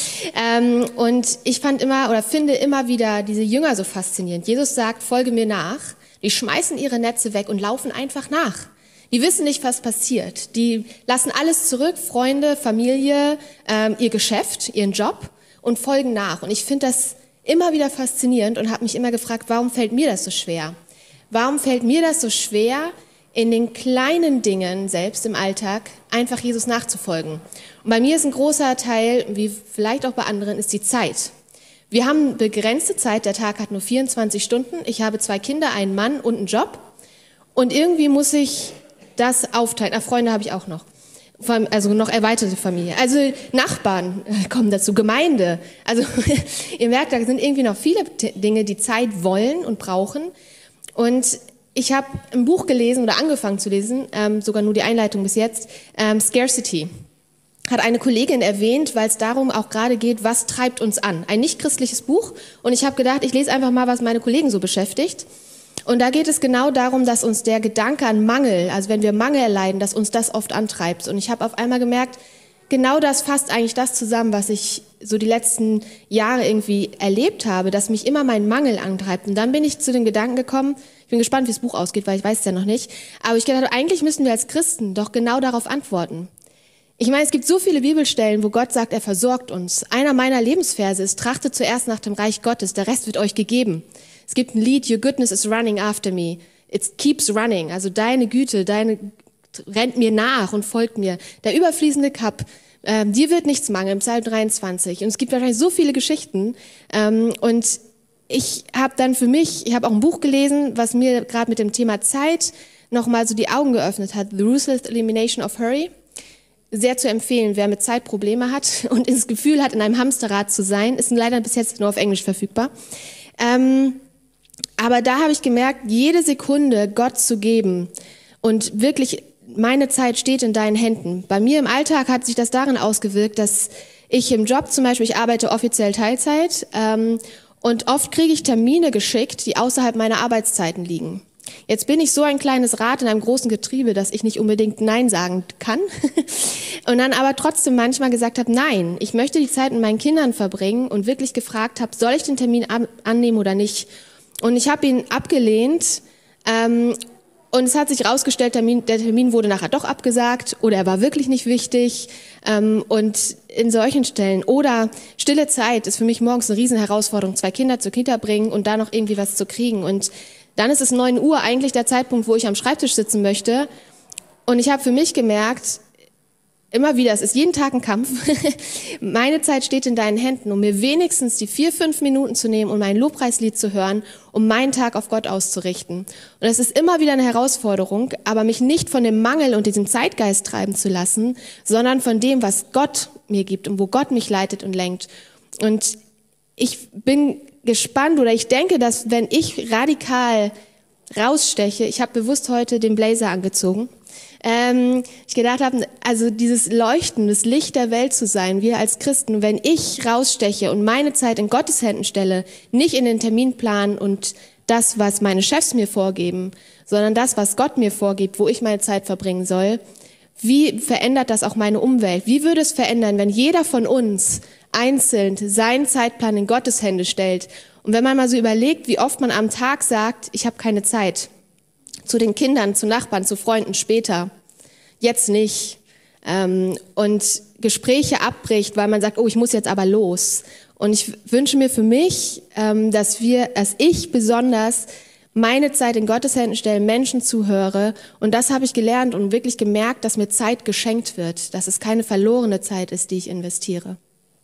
[SPEAKER 5] ähm, und ich fand immer oder finde immer wieder diese Jünger so faszinierend. Jesus sagt, folge mir nach. Die schmeißen ihre Netze weg und laufen einfach nach. Die wissen nicht, was passiert. Die lassen alles zurück, Freunde, Familie, ähm, ihr Geschäft, ihren Job und folgen nach. Und ich finde das immer wieder faszinierend und habe mich immer gefragt, warum fällt mir das so schwer? Warum fällt mir das so schwer, in den kleinen Dingen selbst im Alltag einfach Jesus nachzufolgen? Und bei mir ist ein großer Teil, wie vielleicht auch bei anderen, ist die Zeit. Wir haben begrenzte Zeit, der Tag hat nur vierundzwanzig Stunden. Ich habe zwei Kinder, einen Mann und einen Job. Und irgendwie muss ich das aufteilen. Ach, Freunde habe ich auch noch. Also noch erweiterte Familie. Also Nachbarn kommen dazu, Gemeinde. Also ihr merkt, da sind irgendwie noch viele Dinge, die Zeit wollen und brauchen. Und ich habe ein Buch gelesen oder angefangen zu lesen, ähm, sogar nur die Einleitung bis jetzt, ähm, Scarcity. Hat eine Kollegin erwähnt, weil es darum auch gerade geht, was treibt uns an. Ein nicht-christliches Buch. Und ich habe gedacht, ich lese einfach mal, was meine Kollegen so beschäftigt. Und da geht es genau darum, dass uns der Gedanke an Mangel, also wenn wir Mangel erleiden, dass uns das oft antreibt. Und ich habe auf einmal gemerkt, genau das fasst eigentlich das zusammen, was ich so die letzten Jahre irgendwie erlebt habe, dass mich immer mein Mangel antreibt. Und dann bin ich zu den Gedanken gekommen, ich bin gespannt, wie das Buch ausgeht, weil ich weiß es ja noch nicht. Aber ich gedacht, eigentlich müssen wir als Christen doch genau darauf antworten. Ich meine, es gibt so viele Bibelstellen, wo Gott sagt, er versorgt uns. Einer meiner Lebensverse ist, trachtet zuerst nach dem Reich Gottes, der Rest wird euch gegeben. Es gibt ein Lied, Your goodness is running after me. It keeps running. Also deine Güte, deine rennt mir nach und folgt mir. Der überfließende Cup, ähm, dir wird nichts mangeln, Psalm dreiundzwanzig. Und es gibt wahrscheinlich so viele Geschichten. Ähm, und ich habe dann für mich, ich habe auch ein Buch gelesen, was mir gerade mit dem Thema Zeit nochmal so die Augen geöffnet hat. The Ruthless Elimination of Hurry. Sehr zu empfehlen, wer mit Zeit Probleme hat und das Gefühl hat, in einem Hamsterrad zu sein, ist leider bis jetzt nur auf Englisch verfügbar. Ähm, aber da habe ich gemerkt, jede Sekunde Gott zu geben und wirklich, meine Zeit steht in deinen Händen. Bei mir im Alltag hat sich das darin ausgewirkt, dass ich im Job zum Beispiel, ich arbeite offiziell Teilzeit ähm, und oft kriege ich Termine geschickt, die außerhalb meiner Arbeitszeiten liegen. Jetzt bin ich so ein kleines Rad in einem großen Getriebe, dass ich nicht unbedingt Nein sagen kann. Und dann aber trotzdem manchmal gesagt habe, nein, ich möchte die Zeit mit meinen Kindern verbringen und wirklich gefragt habe, soll ich den Termin annehmen oder nicht? Und ich habe ihn abgelehnt ähm, und es hat sich herausgestellt, der Termin wurde nachher doch abgesagt oder er war wirklich nicht wichtig. Ähm, und in solchen Stellen oder stille Zeit ist für mich morgens eine riesen Herausforderung, zwei Kinder zur Kita bringen und da noch irgendwie was zu kriegen. Und dann ist es neun Uhr eigentlich der Zeitpunkt, wo ich am Schreibtisch sitzen möchte. Und ich habe für mich gemerkt, immer wieder, es ist jeden Tag ein Kampf. Meine Zeit steht in deinen Händen, um mir wenigstens die vier, fünf Minuten zu nehmen und mein Lobpreislied zu hören, um meinen Tag auf Gott auszurichten. Und es ist immer wieder eine Herausforderung, aber mich nicht von dem Mangel und diesem Zeitgeist treiben zu lassen, sondern von dem, was Gott mir gibt und wo Gott mich leitet und lenkt. Und ich bin gespannt oder ich denke, dass wenn ich radikal raussteche, ich habe bewusst heute den Blazer angezogen, ähm, ich gedacht habe, also dieses Leuchten, das Licht der Welt zu sein, wir als Christen, wenn ich raussteche und meine Zeit in Gottes Händen stelle, nicht in den Terminplan und das, was meine Chefs mir vorgeben, sondern das, was Gott mir vorgibt, wo ich meine Zeit verbringen soll, wie verändert das auch meine Umwelt? Wie würde es verändern, wenn jeder von uns einzeln seinen Zeitplan in Gottes Hände stellt? Und wenn man mal so überlegt, wie oft man am Tag sagt, ich habe keine Zeit. Zu den Kindern, zu Nachbarn, zu Freunden später. Jetzt nicht. Ähm, und Gespräche abbricht, weil man sagt, oh, ich muss jetzt aber los. Und ich wünsche mir für mich, ähm, dass wir, dass ich besonders meine Zeit in Gottes Händen stelle, Menschen zuhöre. Und das habe ich gelernt und wirklich gemerkt, dass mir Zeit geschenkt wird, dass es keine verlorene Zeit ist, die ich investiere.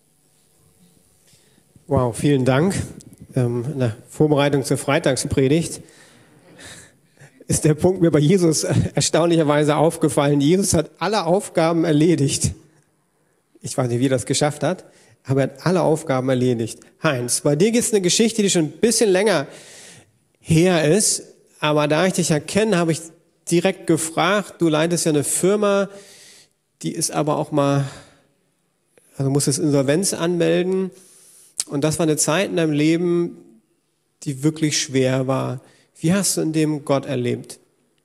[SPEAKER 1] Wow, vielen Dank. Ähm, in der Vorbereitung zur Freitagspredigt ist der Punkt mir bei Jesus erstaunlicherweise aufgefallen. Jesus hat alle Aufgaben erledigt. Ich weiß nicht, wie er das geschafft hat, aber er hat alle Aufgaben erledigt. Heinz, bei dir gibt es eine Geschichte, die schon ein bisschen länger her ist, aber da ich dich ja kenne, habe ich direkt gefragt, du leitest ja eine Firma, die ist aber auch mal, also musst das Insolvenz anmelden. Und das war eine Zeit in deinem Leben, die wirklich schwer war. Wie hast du in dem Gott erlebt?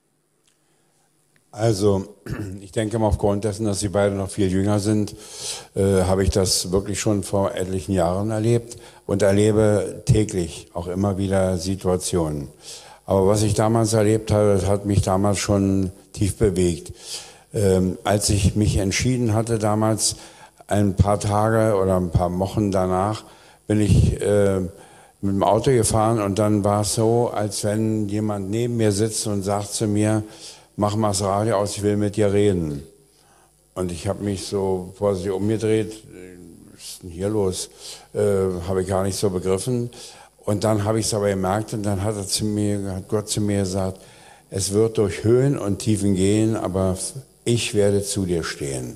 [SPEAKER 6] Also, ich denke mal, aufgrund dessen, dass Sie beide noch viel jünger sind, äh, habe ich das wirklich schon vor etlichen Jahren erlebt und erlebe täglich auch immer wieder Situationen. Aber was ich damals erlebt habe, das hat mich damals schon tief bewegt. Ähm, als ich mich entschieden hatte, damals ein paar Tage oder ein paar Wochen danach, bin ich äh, mit dem Auto gefahren und dann war es so, als wenn jemand neben mir sitzt und sagt zu mir, mach mal das Radio aus, ich will mit dir reden. Und ich habe mich so vorsichtig umgedreht, was ist denn hier los? Äh, habe ich gar nicht so begriffen. Und dann habe ich es aber gemerkt und dann hat, er zu mir, hat Gott zu mir gesagt, es wird durch Höhen und Tiefen gehen, aber ich werde zu dir stehen.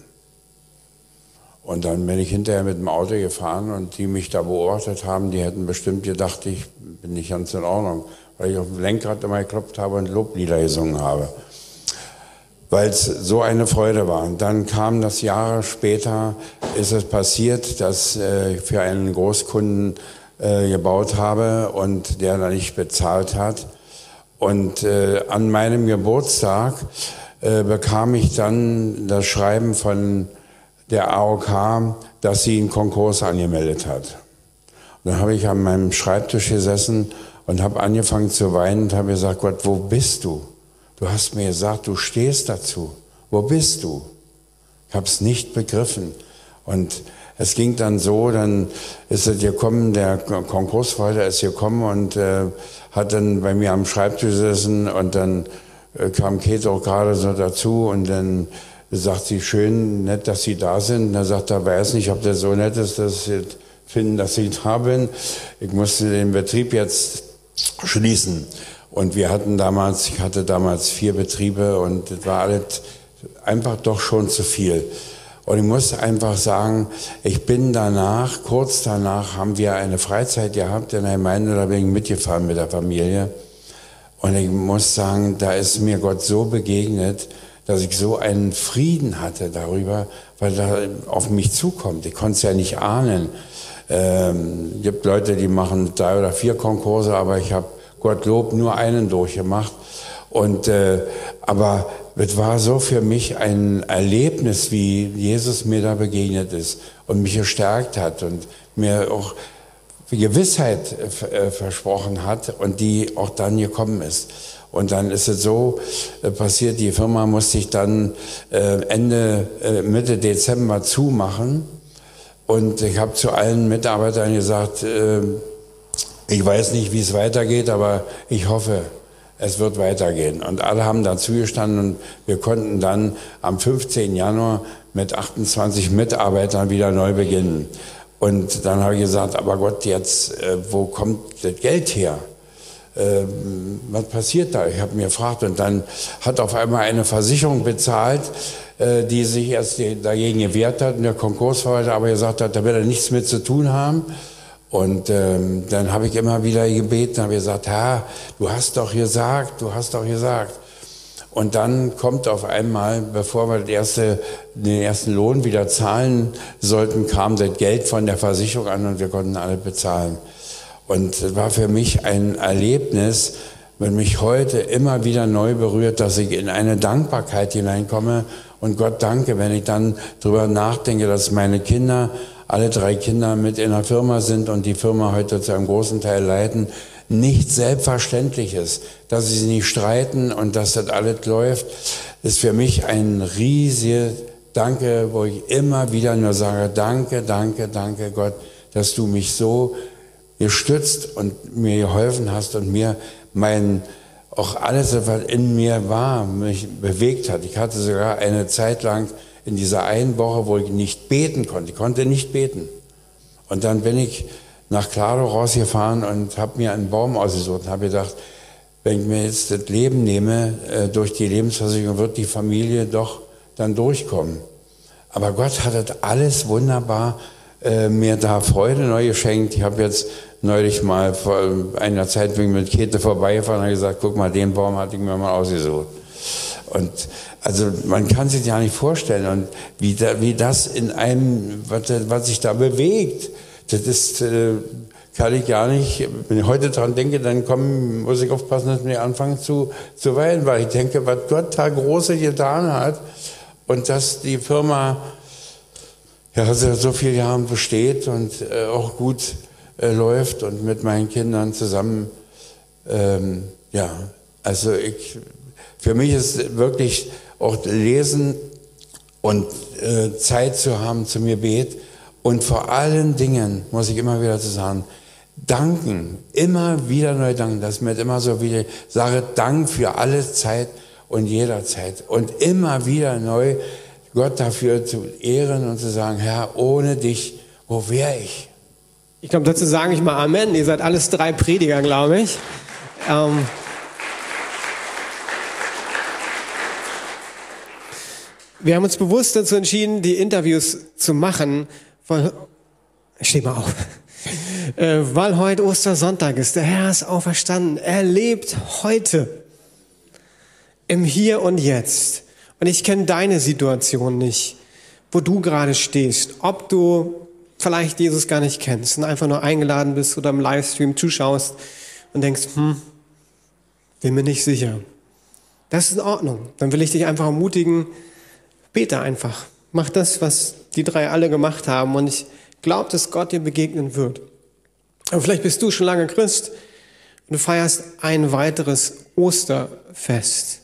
[SPEAKER 6] Und dann bin ich hinterher mit dem Auto gefahren und die mich da beobachtet haben, die hätten bestimmt gedacht, ich bin nicht ganz in Ordnung, weil ich auf dem Lenkrad immer geklopft habe und Loblieder gesungen habe. Weil es so eine Freude war. Und dann kam das Jahre später, ist es passiert, dass äh, ich für einen Großkunden äh, gebaut habe und der da nicht bezahlt hat. Und äh, an meinem Geburtstag äh, bekam ich dann das Schreiben von der A O K, dass sie einen Konkurs angemeldet hat. Und dann habe ich an meinem Schreibtisch gesessen und habe angefangen zu weinen und habe gesagt, Gott, wo bist du? Du hast mir gesagt, du stehst dazu. Wo bist du? Ich habe es nicht begriffen. Und es ging dann so, dann ist es gekommen, der Konkursleiter ist gekommen und äh, hat dann bei mir am Schreibtisch gesessen und dann äh, kam Käthe auch gerade so dazu und dann sagt sie, schön, nett, dass Sie da sind. Und er sagt, er weiß nicht, ob das so nett ist, dass Sie finden, dass ich da bin. Ich musste den Betrieb jetzt schließen. Und wir hatten damals, ich hatte damals vier Betriebe und das war alles einfach doch schon zu viel. Und ich muss einfach sagen, ich bin danach, kurz danach haben wir eine Freizeit gehabt in der Gemeinde, da bin ich mitgefahren mit der Familie. Und ich muss sagen, da ist mir Gott so begegnet, dass ich so einen Frieden hatte darüber, weil da auf mich zukommt. Ich konnte es ja nicht ahnen. Ähm, es gibt Leute, die machen drei oder vier Konkurse, aber ich habe Gottlob nur einen durchgemacht. Und, äh, aber es war so für mich ein Erlebnis, wie Jesus mir da begegnet ist und mich gestärkt hat und mir auch Gewissheit äh, versprochen hat und die auch dann gekommen ist. Und dann ist es so äh, passiert, die Firma musste ich dann äh, Ende, äh, Mitte Dezember zumachen. Und ich habe zu allen Mitarbeitern gesagt, äh, ich weiß nicht, wie es weitergeht, aber ich hoffe, es wird weitergehen. Und alle haben dazu gestanden und wir konnten dann am fünfzehnten Januar mit achtundzwanzig Mitarbeitern wieder neu beginnen. Und dann habe ich gesagt, aber Gott, jetzt, äh, wo kommt das Geld her? Ähm, was passiert da? Ich habe mir gefragt und dann hat auf einmal eine Versicherung bezahlt, äh, die sich erst dagegen gewehrt hat und der Konkursverwalter aber gesagt hat, da will er nichts mit zu tun haben. Und ähm, dann habe ich immer wieder gebeten, habe gesagt, Herr, du hast doch gesagt, du hast doch gesagt. Und dann kommt auf einmal, bevor wir das erste, den ersten Lohn wieder zahlen sollten, kam das Geld von der Versicherung an und wir konnten alle bezahlen. Und es war für mich ein Erlebnis, wenn mich heute immer wieder neu berührt, dass ich in eine Dankbarkeit hineinkomme und Gott danke, wenn ich dann drüber nachdenke, dass meine Kinder, alle drei Kinder mit in der Firma sind und die Firma heute zu einem großen Teil leiten, nicht selbstverständlich ist, dass sie nicht streiten und dass das alles läuft, ist für mich ein riesiges Danke, wo ich immer wieder nur sage, danke, danke, danke Gott, dass du mich so gestützt und mir geholfen hast und mir mein, auch alles, was in mir war, mich bewegt hat. Ich hatte sogar eine Zeit lang in dieser einen Woche, wo ich nicht beten konnte. Ich konnte nicht beten. Und dann bin ich nach Claro rausgefahren und habe mir einen Baum ausgesucht und habe gedacht, wenn ich mir jetzt das Leben nehme, äh, durch die Lebensversicherung wird die Familie doch dann durchkommen. Aber Gott hat das alles wunderbar äh, mir da Freude neu geschenkt. Ich habe jetzt neulich mal vor einer Zeit bin ich mit Käthe vorbeigefahren und habe gesagt, guck mal, den Baum hatte ich mir mal ausgesucht. Und also man kann sich ja nicht vorstellen, und wie, da, wie das in einem, was, was sich da bewegt, das ist, äh, kann ich gar nicht, wenn ich heute dran denke, dann komm, muss ich aufpassen, dass wir anfangen zu, zu weinen, weil ich denke, was Gott da Großes getan hat und dass die Firma ja, seit so vielen Jahren besteht und äh, auch gut äh, läuft und mit meinen Kindern zusammen, ähm, ja, also ich, für mich ist wirklich auch Lesen und äh, Zeit zu haben zu mir bet und vor allen Dingen, muss ich immer wieder zu sagen, danken, immer wieder neu danken, das ist mir immer so wie ich sage, Dank für alle Zeit und jederzeit und immer wieder neu Gott dafür zu ehren und zu sagen, Herr, ohne dich, wo wäre ich?
[SPEAKER 1] Ich glaube, dazu sage ich mal Amen. Ihr seid alles drei Prediger, glaube ich. Ähm Wir haben uns bewusst dazu entschieden, die Interviews zu machen, weil, ich stehe mal auf, äh, weil heute Ostersonntag ist. Der Herr ist auferstanden. Er lebt heute im Hier und Jetzt. Und ich kenne deine Situation nicht, wo du gerade stehst. Ob du vielleicht Jesus gar nicht kennst und einfach nur eingeladen bist oder im Livestream zuschaust und denkst, hm, bin mir nicht sicher. Das ist in Ordnung. Dann will ich dich einfach ermutigen, bete einfach. Mach das, was die drei alle gemacht haben. Und ich glaube, dass Gott dir begegnen wird. Aber vielleicht bist du schon lange Christ und du feierst ein weiteres Osterfest.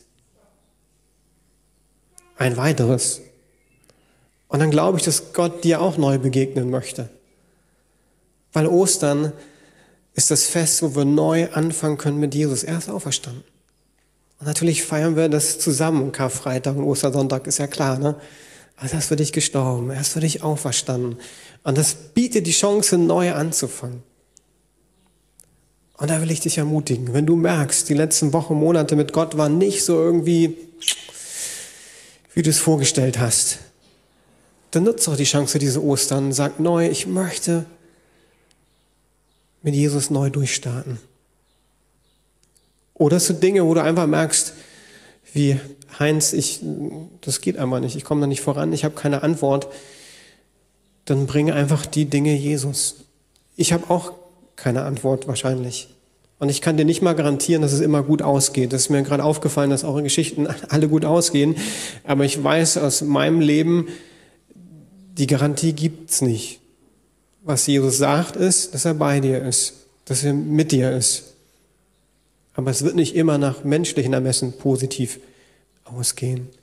[SPEAKER 1] Ein weiteres. Und dann glaube ich, dass Gott dir auch neu begegnen möchte. Weil Ostern ist das Fest, wo wir neu anfangen können mit Jesus. Er ist auferstanden. Und natürlich feiern wir das zusammen. Karfreitag und Ostersonntag ist ja klar, ne? Also er ist für dich gestorben, er ist für dich auferstanden. Und das bietet die Chance, neu anzufangen. Und da will ich dich ermutigen, wenn du merkst, die letzten Wochen, Monate mit Gott waren nicht so irgendwie, wie du es vorgestellt hast, dann nutze doch die Chance diese Ostern und sag neu, ich möchte mit Jesus neu durchstarten. Oder es sind Dinge, wo du einfach merkst, wie Heinz, ich, das geht einfach nicht, ich komme da nicht voran, ich habe keine Antwort. Dann bringe einfach die Dinge Jesus. Ich habe auch keine Antwort wahrscheinlich. Und ich kann dir nicht mal garantieren, dass es immer gut ausgeht. Das ist mir gerade aufgefallen, dass eure Geschichten alle gut ausgehen. Aber ich weiß aus meinem Leben, die Garantie gibt's nicht. Was Jesus sagt ist, dass er bei dir ist, dass er mit dir ist. Aber es wird nicht immer nach menschlichen Ermessen positiv ausgehen.